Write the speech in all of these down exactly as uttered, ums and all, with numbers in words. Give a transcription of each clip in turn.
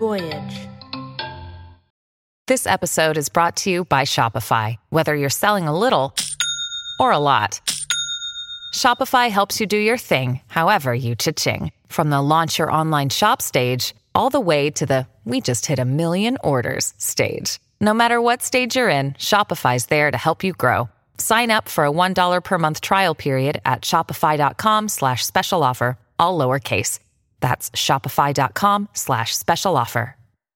Voyage. This episode is brought to you by Shopify. Whether you're selling a little or a lot, Shopify helps you do your thing, however you cha-ching. From the launch your online shop stage, all the way to the we just hit a million orders stage. No matter what stage you're in, Shopify's there to help you grow. Sign up for a one dollar per month trial period at shopify.com slash special offer, all lowercase. That's shopify.com slash special offer.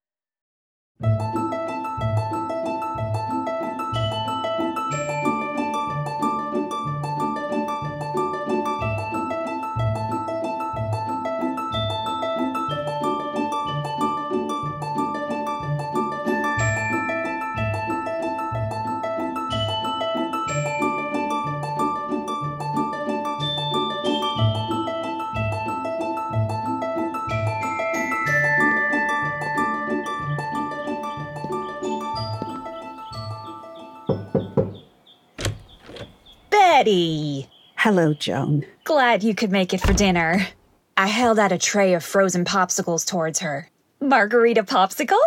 Betty! Hello, Joan. Glad you could make it for dinner. I held out a tray of frozen popsicles towards her. Margarita popsicle?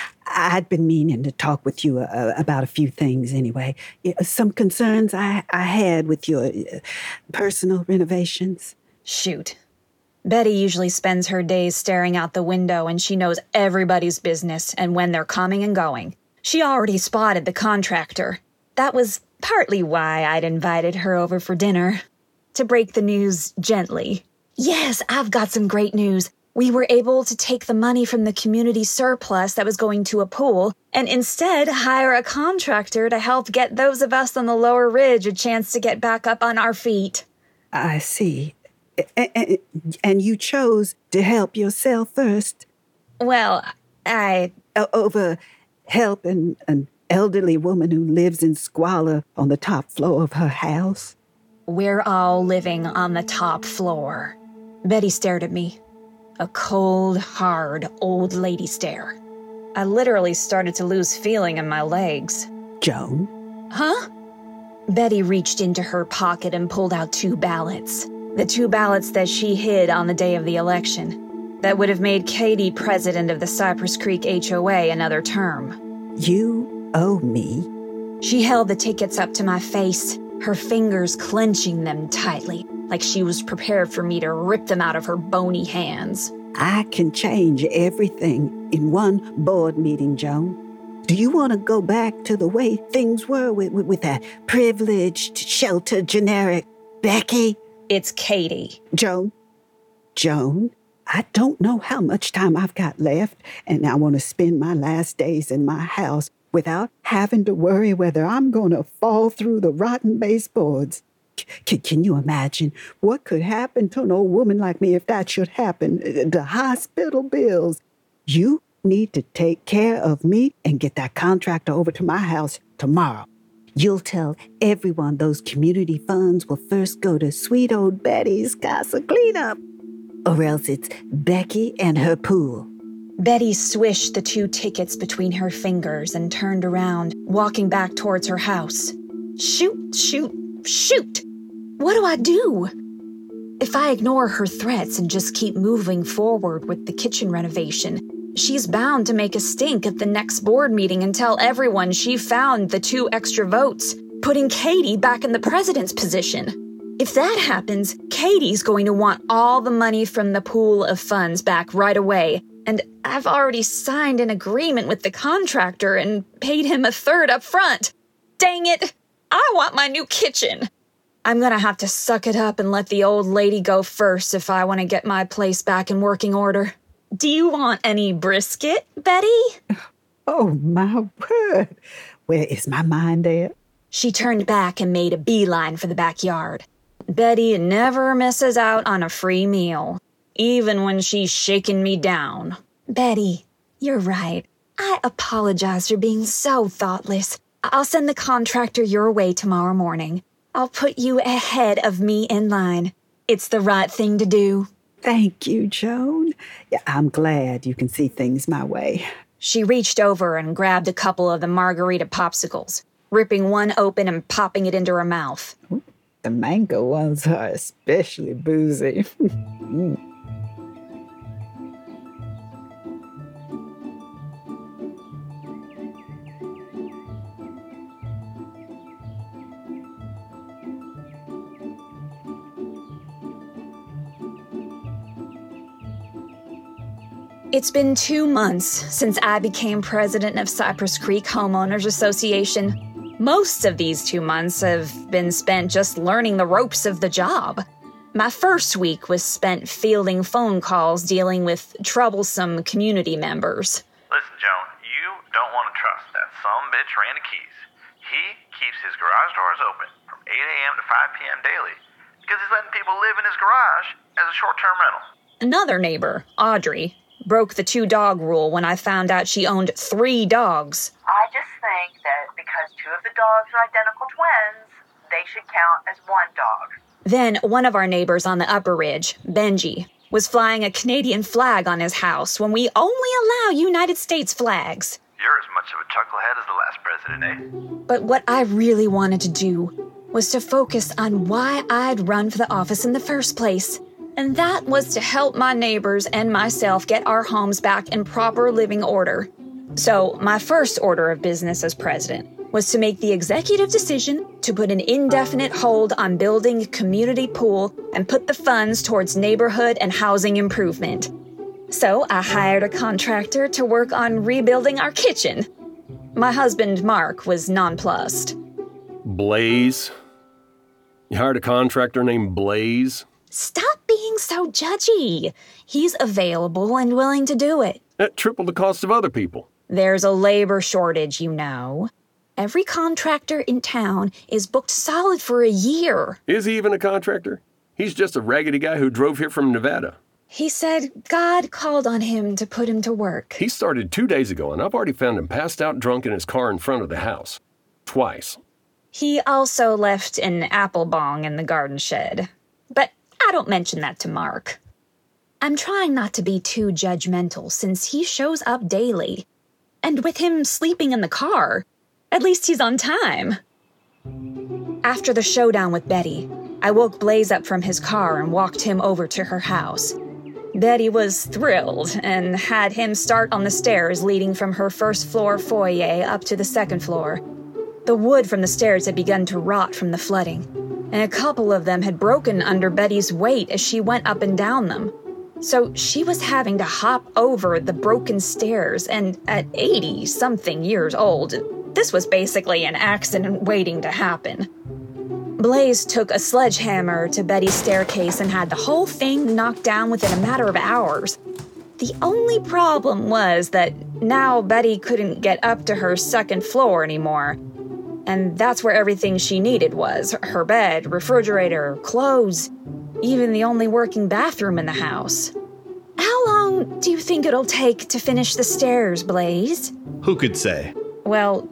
I'd been meaning to talk with you uh, about a few things anyway. Some concerns I, I had with your uh, personal renovations. Shoot. Betty usually spends her days staring out the window and she knows everybody's business and when they're coming and going. She already spotted the contractor. That was partly why I'd invited her over for dinner. To break the news gently. Yes, I've got some great news. We were able to take the money from the community surplus that was going to a pool and instead hire a contractor to help get those of us on the lower ridge a chance to get back up on our feet. I see. And, and you chose to help yourself first? Well, I... Over helping an elderly woman who lives in squalor on the top floor of her house? We're all living on the top floor. Betty stared at me. A cold, hard, old lady stare. I literally started to lose feeling in my legs. Joan? Huh? Betty reached into her pocket and pulled out two ballots. The two ballots that she hid on the day of the election. That would have made Katie president of the Cypress Creek H O A another term. You owe me. She held the tickets up to my face, her fingers clenching them tightly, like she was prepared for me to rip them out of her bony hands. I can change everything in one board meeting, Joan. Do you want to go back to the way things were with, with, with that privileged, sheltered, generic Becky? It's Katie. Joan? Joan? I don't know how much time I've got left, and I want to spend my last days in my house without having to worry whether I'm going to fall through the rotten baseboards. C- can you imagine what could happen to an old woman like me if that should happen? The hospital bills. You need to take care of me and get that contractor over to my house tomorrow. You'll tell everyone those community funds will first go to sweet old Betty's casa cleanup, or else it's Becky and her pool. Betty swished the two tickets between her fingers and turned around, walking back towards her house. Shoot, shoot, shoot! What do I do? If I ignore her threats and just keep moving forward with the kitchen renovation, she's bound to make a stink at the next board meeting and tell everyone she found the two extra votes, putting Katie back in the president's position. If that happens, Katie's going to want all the money from the pool of funds back right away, and I've already signed an agreement with the contractor and paid him a third up front. Dang it! I want my new kitchen! I'm gonna have to suck it up and let the old lady go first if I want to get my place back in working order. Do you want any brisket, Betty? Oh, my word. Where is my mind at? She turned back and made a beeline for the backyard. Betty never misses out on a free meal, even when she's shaking me down. Betty, you're right. I apologize for being so thoughtless. I'll send the contractor your way tomorrow morning. I'll put you ahead of me in line. It's the right thing to do. Thank you, Joan. Yeah, I'm glad you can see things my way. She reached over and grabbed a couple of the margarita popsicles, ripping one open and popping it into her mouth. Ooh, the mango ones are especially boozy. mm. It's been two months since I became president of Cypress Creek Homeowners Association. Most of these two months have been spent just learning the ropes of the job. My first week was spent fielding phone calls dealing with troublesome community members. Listen, Joan, you don't want to trust that some bitch Randy Keys. He keeps his garage doors open from eight a.m. to five p.m. daily because he's letting people live in his garage as a short-term rental. Another neighbor, Audrey, broke the two-dog rule when I found out she owned three dogs. I just think that because two of the dogs are identical twins, they should count as one dog. Then one of our neighbors on the upper ridge, Benji, was flying a Canadian flag on his house when we only allow United States flags. You're as much of a chucklehead as the last president, eh? But what I really wanted to do was to focus on why I'd run for the office in the first place. And that was to help my neighbors and myself get our homes back in proper living order. So my first order of business as president was to make the executive decision to put an indefinite hold on building a community pool and put the funds towards neighborhood and housing improvement. So I hired a contractor to work on rebuilding our kitchen. My husband, Mark, was nonplussed. Blaze? You hired a contractor named Blaze? Stop being so judgy. He's available and willing to do it. That tripled the cost of other people. There's a labor shortage, you know. Every contractor in town is booked solid for a year. Is he even a contractor? He's just a raggedy guy who drove here from Nevada. He said God called on him to put him to work. He started two days ago, and I've already found him passed out drunk in his car in front of the house. Twice. He also left an apple bong in the garden shed. But I don't mention that to Mark. I'm trying not to be too judgmental since he shows up daily. And with him sleeping in the car, at least he's on time. After the showdown with Betty, I woke Blaze up from his car and walked him over to her house. Betty was thrilled and had him start on the stairs leading from her first floor foyer up to the second floor. The wood from the stairs had begun to rot from the flooding, and a couple of them had broken under Betty's weight as she went up and down them. So she was having to hop over the broken stairs, and at eighty-something years old, this was basically an accident waiting to happen. Blaze took a sledgehammer to Betty's staircase and had the whole thing knocked down within a matter of hours. The only problem was that now Betty couldn't get up to her second floor anymore. And that's where everything she needed was, her bed, refrigerator, clothes, even the only working bathroom in the house. How long do you think it'll take to finish the stairs, Blaze? Who could say? Well,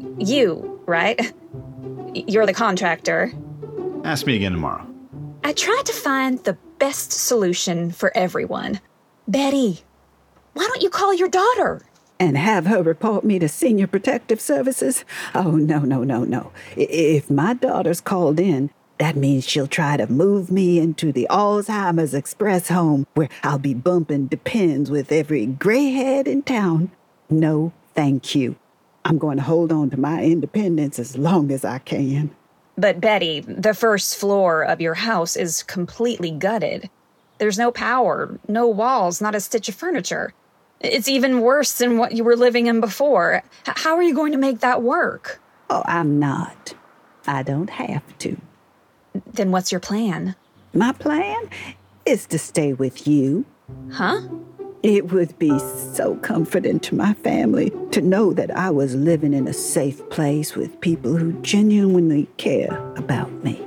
you, right? You're the contractor. Ask me again tomorrow. I tried to find the best solution for everyone. Betty, why don't you call your daughter? And have her report me to Senior Protective Services? Oh, no, no, no, no. I- If my daughter's called in, that means she'll try to move me into the Alzheimer's Express home where I'll be bumping Depends with every gray head in town. No, thank you. I'm going to hold on to my independence as long as I can. But Betty, the first floor of your house is completely gutted. There's no power, no walls, not a stitch of furniture. It's even worse than what you were living in before. H- how are you going to make that work? Oh, I'm not. I don't have to. Then what's your plan? My plan is to stay with you. Huh? It would be so comforting to my family to know that I was living in a safe place with people who genuinely care about me.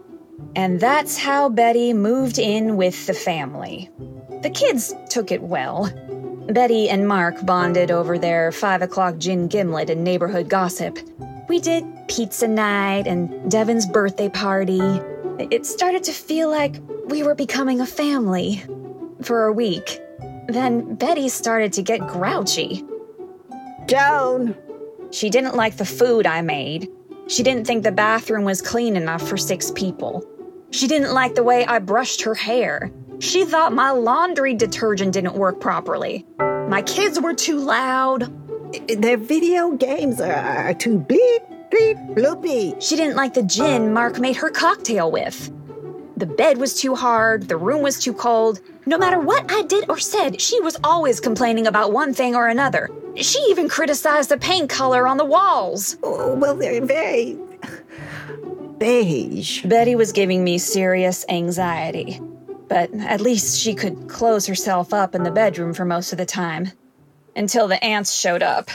And that's how Betty moved in with the family. The kids took it well. Betty and Mark bonded over their five o'clock gin gimlet and neighborhood gossip. We did pizza night and Devin's birthday party. It started to feel like we were becoming a family. For a week. Then Betty started to get grouchy. Joan! She didn't like the food I made. She didn't think the bathroom was clean enough for six people. She didn't like the way I brushed her hair. She thought my laundry detergent didn't work properly. My kids were too loud. Their video games are, are too bleep, bleep, bloopy. She didn't like the gin Mark made her cocktail with. The bed was too hard, the room was too cold. No matter what I did or said, she was always complaining about one thing or another. She even criticized the paint color on the walls. Oh, well, they're very beige. Betty was giving me serious anxiety. But at least she could close herself up in the bedroom for most of the time. Until the ants showed up.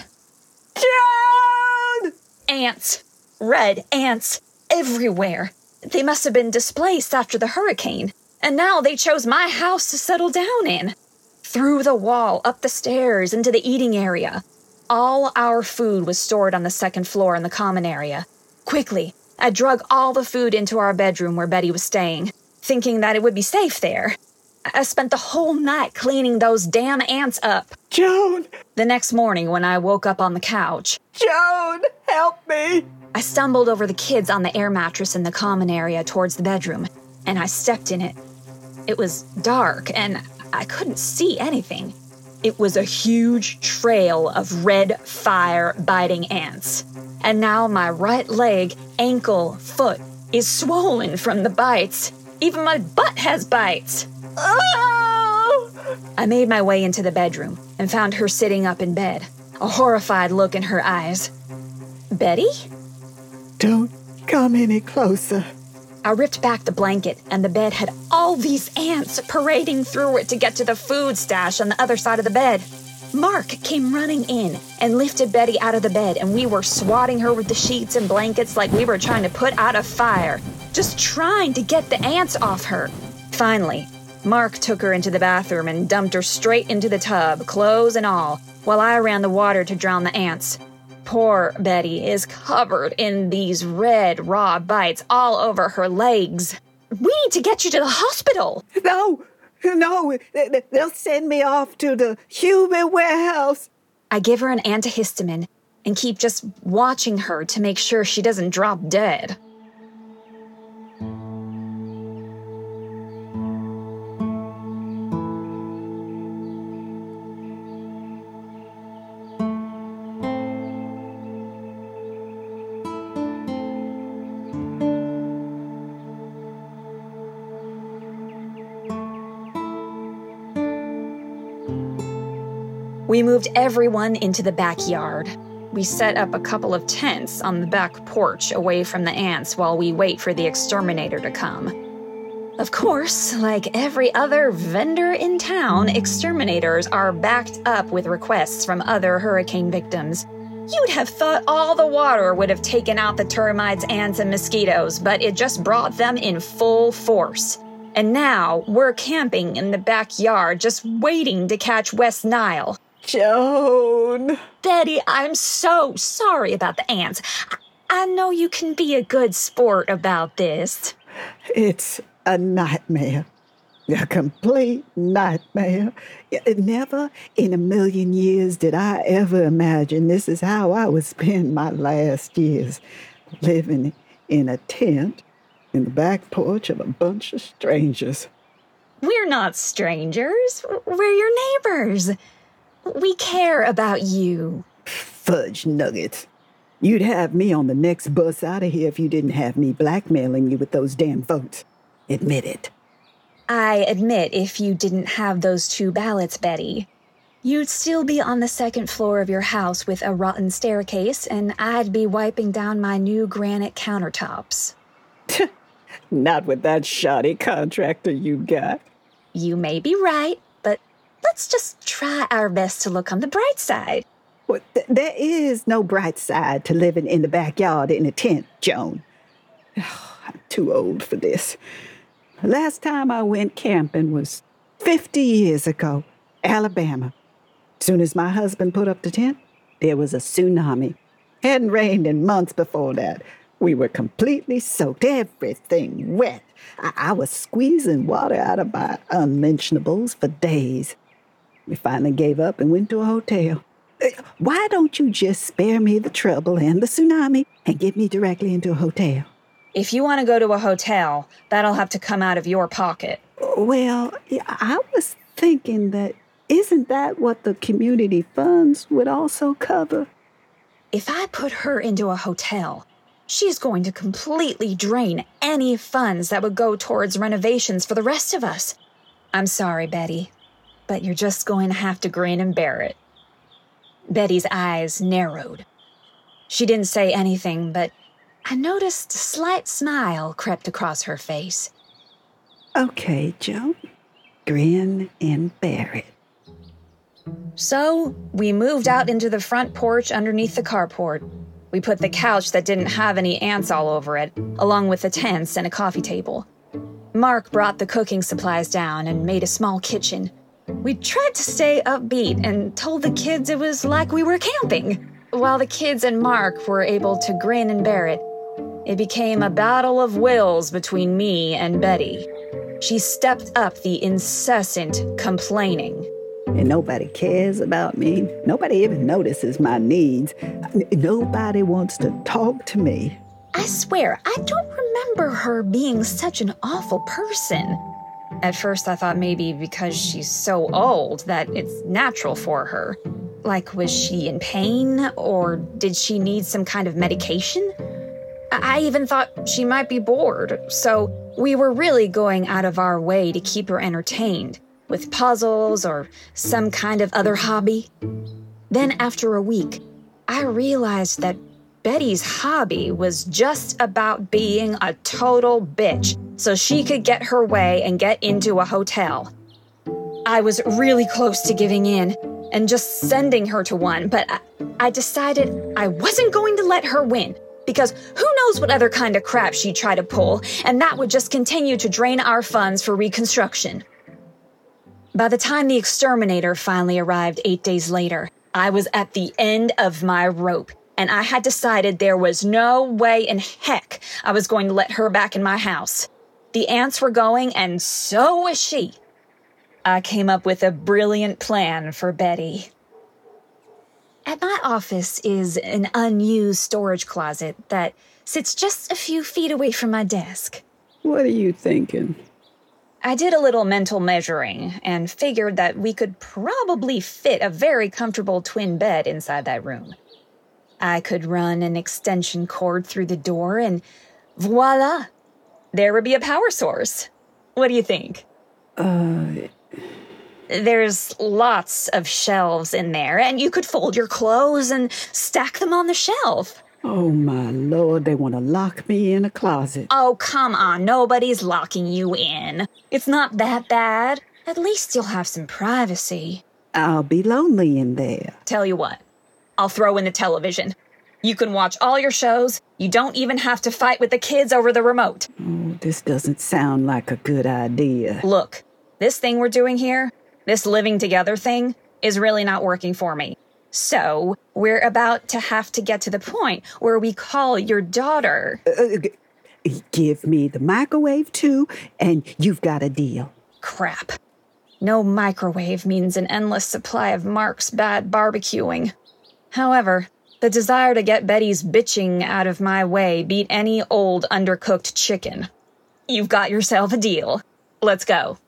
Joan! Ants. Red ants. Everywhere. They must have been displaced after the hurricane, and now they chose my house to settle down in. Through the wall, up the stairs, into the eating area. All our food was stored on the second floor in the common area. Quickly, I drug all the food into our bedroom where Betty was staying, thinking that it would be safe there. I spent the whole night cleaning those damn ants up. Joan! The next morning, when I woke up on the couch, Joan, help me! I stumbled over the kids on the air mattress in the common area towards the bedroom, and I stepped in it. It was dark, and I couldn't see anything. It was a huge trail of red fire-biting ants. And now my right leg, ankle, foot is swollen from the bites. Even my butt has bites. Oh! I made my way into the bedroom and found her sitting up in bed, a horrified look in her eyes. Betty? Don't come any closer. I ripped back the blanket, and the bed had all these ants parading through it to get to the food stash on the other side of the bed. Mark came running in and lifted Betty out of the bed, and we were swatting her with the sheets and blankets like we were trying to put out a fire, just trying to get the ants off her. Finally, Mark took her into the bathroom and dumped her straight into the tub, clothes and all, while I ran the water to drown the ants. Poor Betty is covered in these red, raw bites all over her legs. We need to get you to the hospital. No, no, they'll send me off to the human warehouse. I give her an antihistamine and keep just watching her to make sure she doesn't drop dead. We moved everyone into the backyard. We set up a couple of tents on the back porch away from the ants while we wait for the exterminator to come. Of course, like every other vendor in town, exterminators are backed up with requests from other hurricane victims. You'd have thought all the water would have taken out the termites, ants, and mosquitoes, but it just brought them in full force. And now we're camping in the backyard just waiting to catch West Nile. Joan. Betty, I'm so sorry about the ants. I, I know you can be a good sport about this. It's a nightmare. A complete nightmare. Never in a million years did I ever imagine this is how I would spend my last years, living in a tent in the back porch of a bunch of strangers. We're not strangers. We're your neighbors. We care about you. Fudge nuggets. You'd have me on the next bus out of here if you didn't have me blackmailing you with those damn votes. Admit it. I admit if you didn't have those two ballots, Betty, you'd still be on the second floor of your house with a rotten staircase, and I'd be wiping down my new granite countertops. Not with that shoddy contractor you got. You may be right, but let's just try our best to look on the bright side. Well, th- there is no bright side to living in the backyard in a tent, Joan. Oh, I'm too old for this. The last time I went camping was fifty years ago, Alabama. Soon as my husband put up the tent, there was a tsunami. Hadn't rained in months before that. We were completely soaked, everything wet. I, I was squeezing water out of my unmentionables for days. We finally gave up and went to a hotel. Why don't you just spare me the trouble and the tsunami and get me directly into a hotel? If you want to go to a hotel, that'll have to come out of your pocket. Well, I was thinking that isn't that what the community funds would also cover? If I put her into a hotel, She's going to completely drain any funds that would go towards renovations for the rest of us. I'm sorry, Betty, but you're just going to have to grin and bear it. Betty's eyes narrowed. She didn't say anything, but I noticed a slight smile crept across her face. Okay, Joan. Grin and bear it. So, we moved out into the front porch underneath the carport. We put the couch that didn't have any ants all over it, along with the tents and a coffee table. Mark brought the cooking supplies down and made a small kitchen. We tried to stay upbeat and told the kids it was like we were camping. While the kids and Mark were able to grin and bear it, it became a battle of wills between me and Betty. She stepped up the incessant complaining. And nobody cares about me. Nobody even notices my needs. Nobody wants to talk to me. I swear, I don't remember her being such an awful person. At first, I thought maybe because she's so old that it's natural for her. Like, was she in pain, or did she need some kind of medication? I even thought she might be bored, so we were really going out of our way to keep her entertained, with puzzles or some kind of other hobby. Then after a week, I realized that Betty's hobby was just about being a total bitch so she could get her way and get into a hotel. I was really close to giving in and just sending her to one, but I, I decided I wasn't going to let her win, because who knows what other kind of crap she'd try to pull, and that would just continue to drain our funds for reconstruction. By the time the exterminator finally arrived eight days later, I was at the end of my rope, and I had decided there was no way in heck I was going to let her back in my house. The ants were going, and so was she. I came up with a brilliant plan for Betty. At my office is an unused storage closet that sits just a few feet away from my desk. What are you thinking? I did a little mental measuring and figured that we could probably fit a very comfortable twin bed inside that room. I could run an extension cord through the door and voila, there would be a power source. What do you think? Uh... There's lots of shelves in there, and you could fold your clothes and stack them on the shelf. Oh, my Lord, they want to lock me in a closet. Oh, come on, nobody's locking you in. It's not that bad. At least you'll have some privacy. I'll be lonely in there. Tell you what, I'll throw in the television. You can watch all your shows. You don't even have to fight with the kids over the remote. Oh, this doesn't sound like a good idea. Look, this thing we're doing here, this living together thing, is really not working for me. So, we're about to have to get to the point where we call your daughter. Uh, g- give me the microwave, too, and you've got a deal. Crap. No microwave means an endless supply of Mark's bad barbecuing. However, the desire to get Betty's bitching out of my way beat any old undercooked chicken. You've got yourself a deal. Let's go.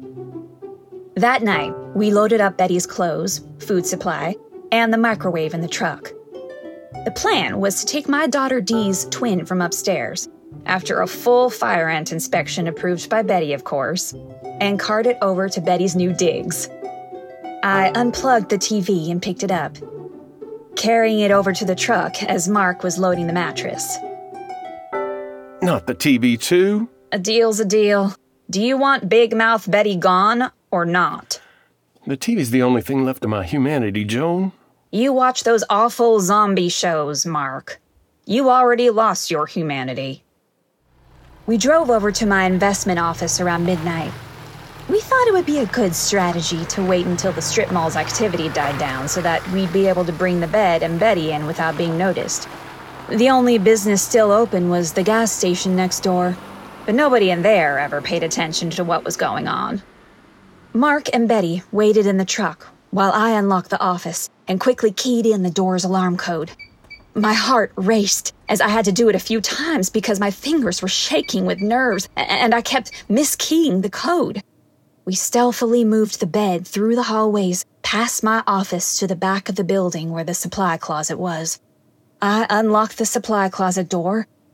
That night, we loaded up Betty's clothes, food supply, and the microwave in the truck. The plan was to take my daughter Dee's twin from upstairs, after a full fire ant inspection approved by Betty, of course, and cart it over to Betty's new digs. I unplugged the T V and picked it up, carrying it over to the truck as Mark was loading the mattress. Not the T V, too? A deal's a deal. Do you want Big Mouth Betty gone or not? The T V's the only thing left of my humanity, Joan. You watch those awful zombie shows, Mark. You already lost your humanity. We drove over to my investment office around midnight. We thought it would be a good strategy to wait until the strip mall's activity died down so that we'd be able to bring the bed and Betty in without being noticed. The only business still open was the gas station next door, but nobody in there ever paid attention to what was going on. Mark and Betty waited in the truck while I unlocked the office and quickly keyed in the door's alarm code. My heart raced as I had to do it a few times because my fingers were shaking with nerves and I kept miskeying the code. We stealthily moved the bed through the hallways, past my office to the back of the building where the supply closet was. I unlocked the supply closet door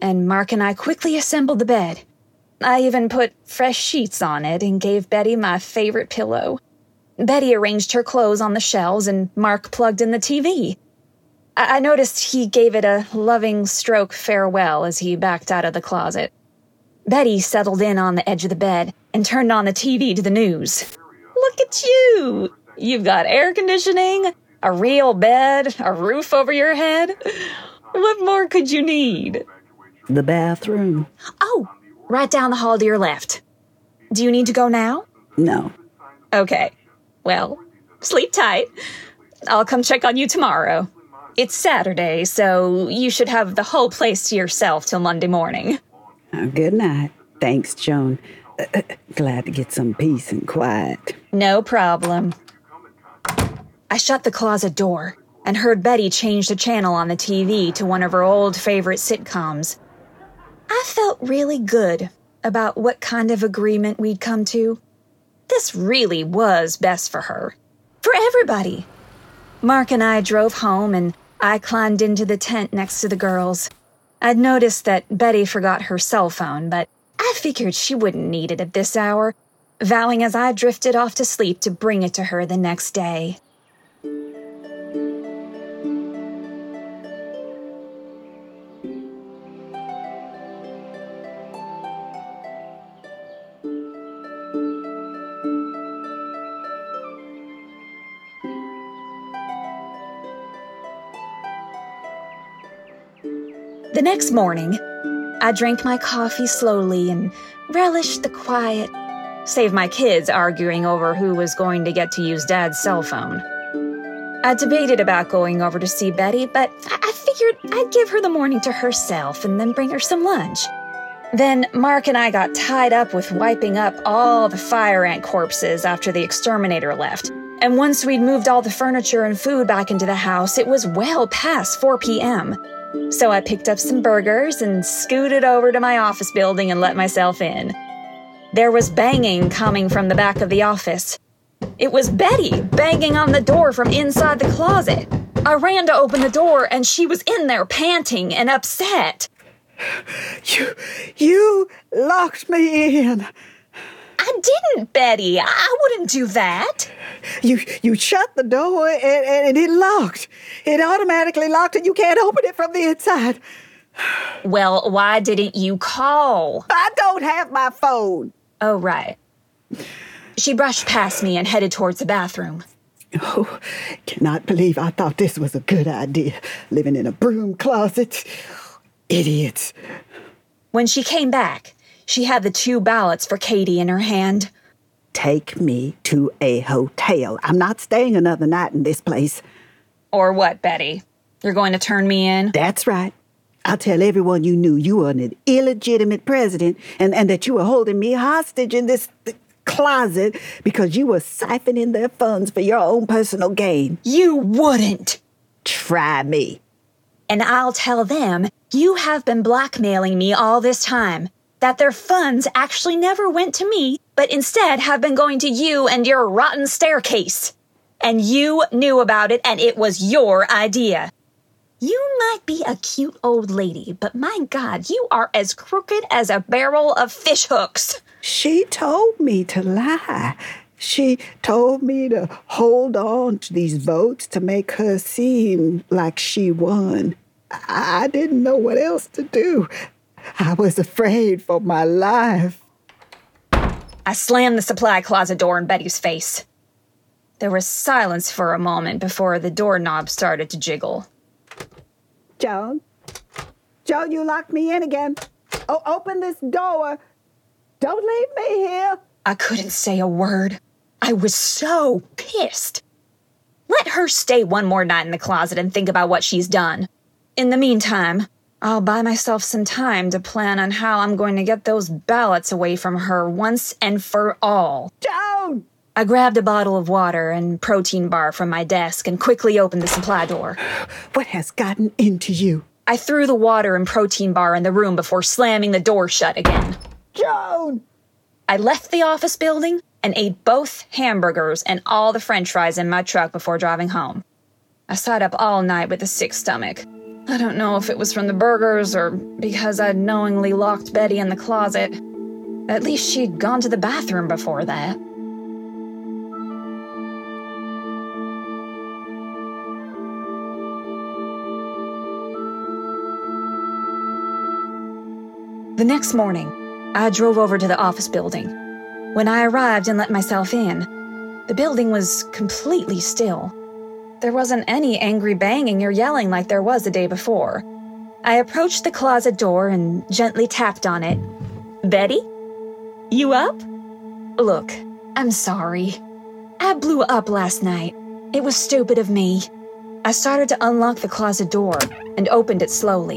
and Mark and I quickly assembled the bed. I even put fresh sheets on it and gave Betty my favorite pillow. Betty arranged her clothes on the shelves, and Mark plugged in the T V. I, I noticed he gave it a loving stroke farewell as he backed out of the closet. Betty settled in on the edge of the bed and turned on the T V to the news. Look at you! You've got air conditioning, a real bed, a roof over your head. What more could you need? The bathroom. Oh, right down the hall to your left. Do you need to go now? No. Okay. Well, sleep tight. I'll come check on you tomorrow. It's Saturday, so you should have the whole place to yourself till Monday morning. Uh, good night. Thanks, Joan. Uh, uh, glad to get some peace and quiet. No problem. I shut the closet door and heard Betty change the channel on the T V to one of her old favorite sitcoms. I felt really good about what kind of agreement we'd come to. This really was best for her. For everybody. Mark and I drove home, and I climbed into the tent next to the girls. I'd noticed that Betty forgot her cell phone, but I figured she wouldn't need it at this hour, vowing as I drifted off to sleep to bring it to her the next day. The next morning, I drank my coffee slowly and relished the quiet, save my kids arguing over who was going to get to use Dad's cell phone. I debated about going over to see Betty, but I figured I'd give her the morning to herself and then bring her some lunch. Then Mark and I got tied up with wiping up all the fire ant corpses after the exterminator left. And once we'd moved all the furniture and food back into the house, it was well past four p.m., so I picked up some burgers and scooted over to my office building and let myself in. There was banging coming from the back of the office. It was Betty banging on the door from inside the closet. I ran to open the door, and she was in there panting and upset. You, you locked me in. I didn't, Betty. I wouldn't do that. You you shut the door and, and it locked. It automatically locked and you can't open it from the inside. Well, why didn't you call? I don't have my phone. Oh, right. She brushed past me and headed towards the bathroom. Oh, cannot believe I thought this was a good idea. Living in a broom closet. Idiots. When she came back, she had the two ballots for Katie in her hand. Take me to a hotel. I'm not staying another night in this place. Or what, Betty? You're going to turn me in? That's right. I'll tell everyone you knew you were an illegitimate president and, and that you were holding me hostage in this th- closet because you were siphoning their funds for your own personal gain. You wouldn't. Try me. And I'll tell them you have been blackmailing me all this time. That their funds actually never went to me, but instead have been going to you and your rotten staircase. And you knew about it, and it was your idea. You might be a cute old lady, but my God, you are as crooked as a barrel of fish hooks. She told me to lie. She told me to hold on to these votes to make her seem like she won. I, I didn't know what else to do. I was afraid for my life. I slammed the supply closet door in Betty's face. There was silence for a moment before the doorknob started to jiggle. Joan? Joan, you locked me in again. Oh, open this door. Don't leave me here. I couldn't say a word. I was so pissed. Let her stay one more night in the closet and think about what she's done. In the meantime, I'll buy myself some time to plan on how I'm going to get those ballots away from her once and for all. Joan! I grabbed a bottle of water and protein bar from my desk and quickly opened the supply door. What has gotten into you? I threw the water and protein bar in the room before slamming the door shut again. Joan! I left the office building and ate both hamburgers and all the french fries in my truck before driving home. I sat up all night with a sick stomach. I don't know if it was from the burgers or because I'd knowingly locked Betty in the closet. At least she'd gone to the bathroom before that. The next morning, I drove over to the office building. When I arrived and let myself in, the building was completely still. There wasn't any angry banging or yelling like there was the day before. I approached the closet door and gently tapped on it. Betty? You up? Look, I'm sorry. I blew up last night. It was stupid of me. I started to unlock the closet door and opened it slowly.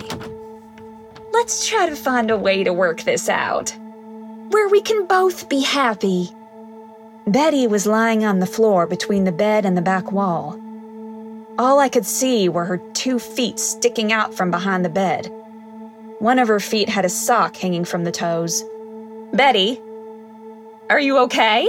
Let's try to find a way to work this out, where we can both be happy. Betty was lying on the floor between the bed and the back wall. All I could see were her two feet sticking out from behind the bed. One of her feet had a sock hanging from the toes. Betty, are you okay?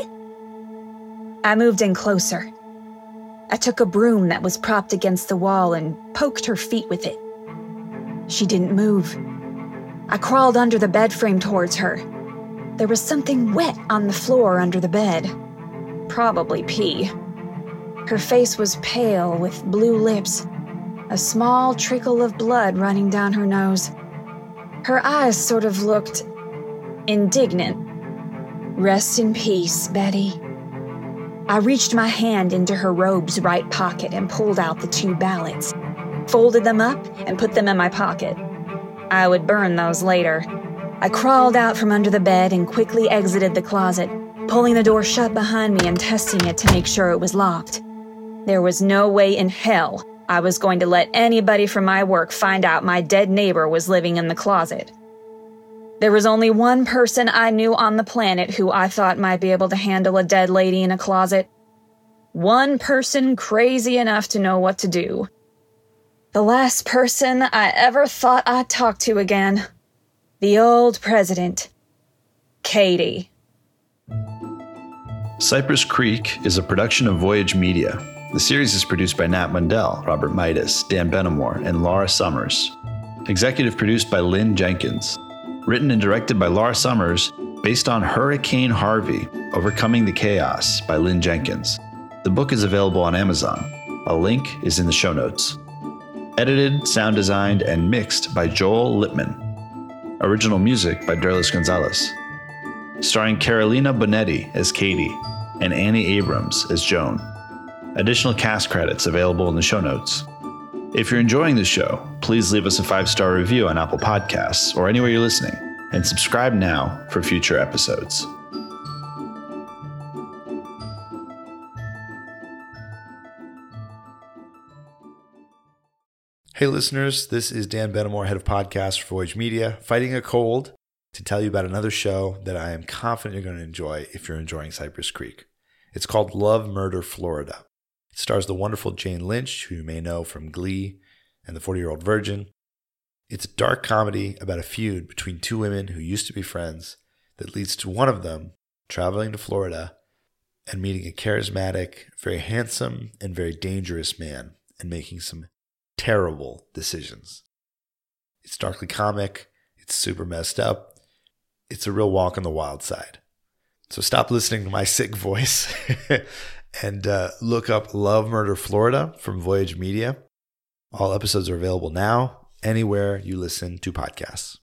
I moved in closer. I took a broom that was propped against the wall and poked her feet with it. She didn't move. I crawled under the bed frame towards her. There was something wet on the floor under the bed. Probably pee. Her face was pale with blue lips, a small trickle of blood running down her nose. Her eyes sort of looked indignant. Rest in peace, Betty. I reached my hand into her robe's right pocket and pulled out the two ballots, folded them up and put them in my pocket. I would burn those later. I crawled out from under the bed and quickly exited the closet, pulling the door shut behind me and testing it to make sure it was locked. There was no way in hell I was going to let anybody from my work find out my dead neighbor was living in the closet. There was only one person I knew on the planet who I thought might be able to handle a dead lady in a closet. One person crazy enough to know what to do. The last person I ever thought I'd talk to again. The old president. Katie. Cypress Creek is a production of Voyage Media. The series is produced by Nat Mundell, Robert Midas, Dan Benamor, and Laura Summers. Executive produced by Lynn Jenkins. Written and directed by Laura Summers, based on Hurricane Harvey, Overcoming the Chaos by Lynn Jenkins. The book is available on Amazon. A link is in the show notes. Edited, sound designed, and mixed by Joel Lippman. Original music by Derlis Gonzalez. Starring Carolina Bonetti as Katie and Annie Abrams as Joan. Additional cast credits available in the show notes. If you're enjoying the show, please leave us a five-star review on Apple Podcasts or anywhere you're listening, and subscribe now for future episodes. Hey listeners, this is Dan Benamor, head of podcasts for Voyage Media, fighting a cold to tell you about another show that I am confident you're going to enjoy if you're enjoying Cypress Creek. It's called Love, Murder, Florida. It stars the wonderful Jane Lynch, who you may know from Glee and The forty-Year-Old Virgin. It's a dark comedy about a feud between two women who used to be friends that leads to one of them traveling to Florida and meeting a charismatic, very handsome, and very dangerous man and making some terrible decisions. It's darkly comic. It's super messed up. It's a real walk on the wild side. So stop listening to my sick voice and uh, look up Love, Murder, Florida from Voyage Media. All episodes are available now, anywhere you listen to podcasts.